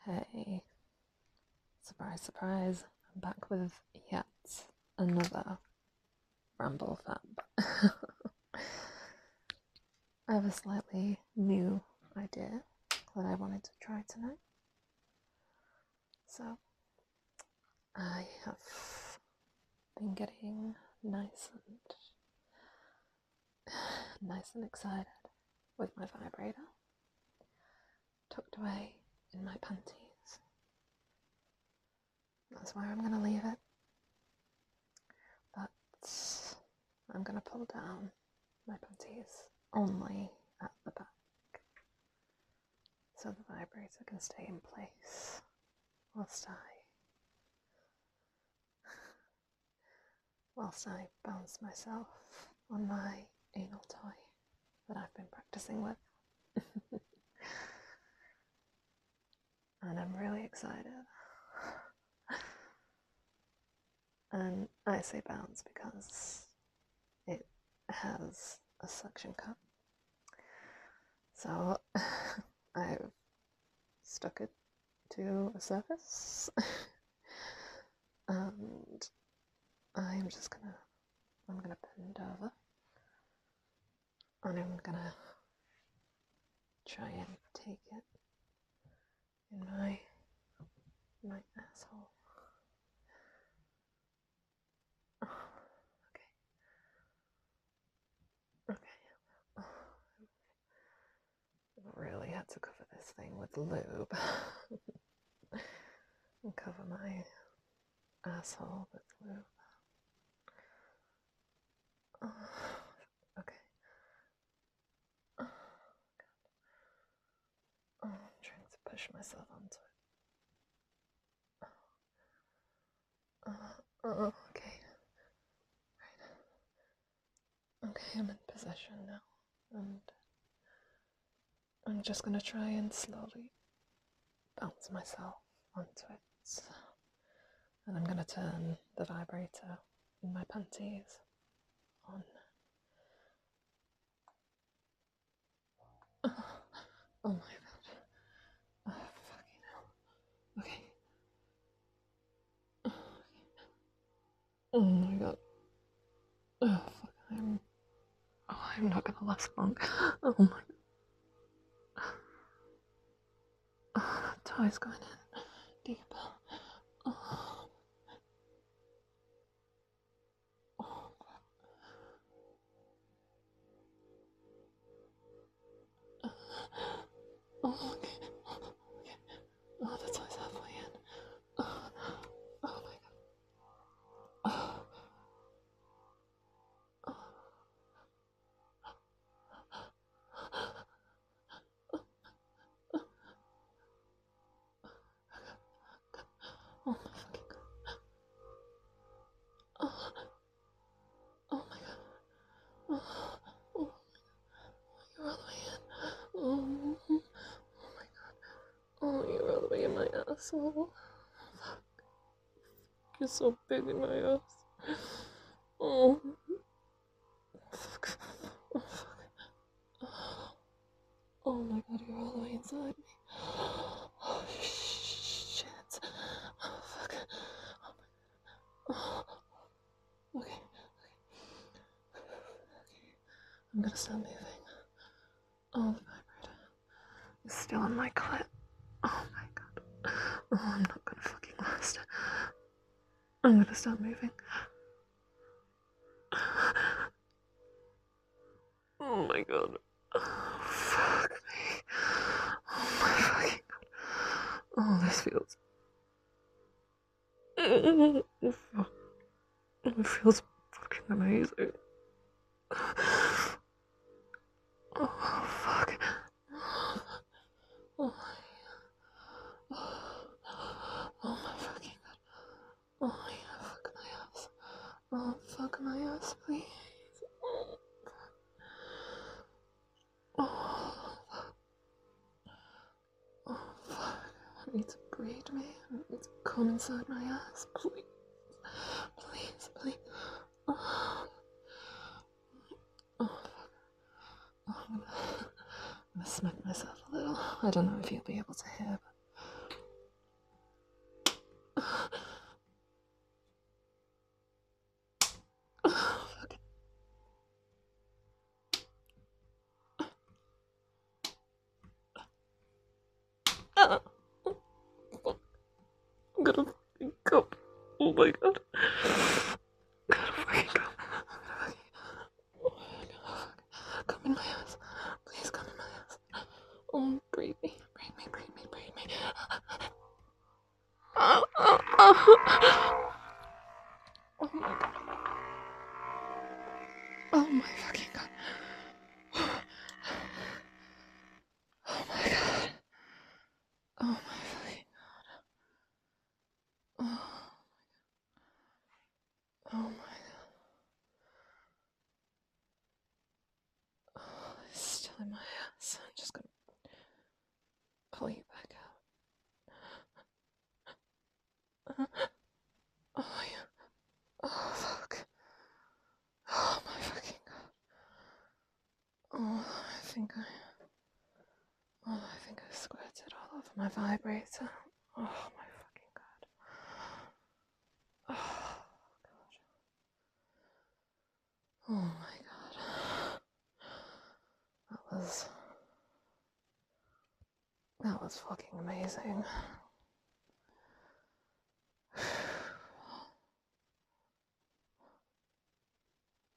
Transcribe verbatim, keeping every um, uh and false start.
Hey, surprise, surprise, I'm back with yet another ramble fab. I have a slightly new idea that I wanted to try tonight. So, I have been getting nice and nice and excited with my vibrator tucked away in my panties. That's where I'm gonna leave it. But I'm gonna pull down my panties only at the back so the vibrator can stay in place whilst I whilst I bounce myself on my anal toy that I've been practicing with. And I'm really excited. And I say bounce because it has a suction cup. So I've stuck it to a surface and I'm just gonna I'm gonna bend over and I'm gonna try and take it in my my asshole. Okay. Okay. Oh, I really had to cover this thing with lube. And cover my asshole with lube. Oh, okay. Oh, God. Oh, I'm trying to push myself onto it. Uh, uh, okay. Right. Okay, I'm in position now. And I'm just gonna try and slowly bounce myself onto it. And I'm gonna turn the vibrator in my panties on. Oh, oh my god. Oh, fucking hell. Okay. Oh my god. Oh fuck, I'm oh I'm not gonna last long. Oh my god. Oh, that toy's going in deeper. Oh, oh, oh okay. Okay. Oh, the toy's halfway in. Oh, oh my god. Oh, oh, oh my fucking god. Oh, oh my god. Oh, oh, you're all the way in. Oh, oh my god. Oh, you're all the way in my asshole. Fuck. You're so big in my ass. Oh. Fuck. Oh, fuck. Oh my god, you're all the way inside me. Oh shit. Oh fuck. Oh my god. Oh. Okay. Okay. I'm gonna stop moving. Oh, the vibrator is still on my clit. Oh my god. Oh, I'm not gonna fucking last. I'm gonna stop moving. Oh my god. Oh, fuck me. Oh my fucking god. Oh, this feels. Oh, fuck. It feels fucking amazing. Oh, fuck. Oh, oh my fucking god. Oh yeah, fuck my ass. Oh, fuck my ass, please. Oh, oh, fuck. I need to breed me. I need to come inside my ass, please. Please, please. Oh, oh fuck. Oh, I'm gonna, I'm gonna smack myself a little. I don't know if you'll be able to hear, but Fuck. Ah, fuck. I'm gonna fucking go. Oh my god. I'm gonna fucking go. I'm gonna fucking. Come in my ass. Please come in my ass. Oh, breathe me. Breathe me, breathe me, breathe me. Oh, oh, oh. Oh my god. Oh my fucking god. Oh my god. Oh my fucking god. Oh, oh my god. Oh, it's still in my ass. I'm just gonna pull you back out. Oh yeah. Oh fuck. Oh my fucking god. Oh, I think I. Oh, I think I squirted all over my vibrator. Oh my fucking god. Oh god. Oh my god. That was. That was fucking amazing.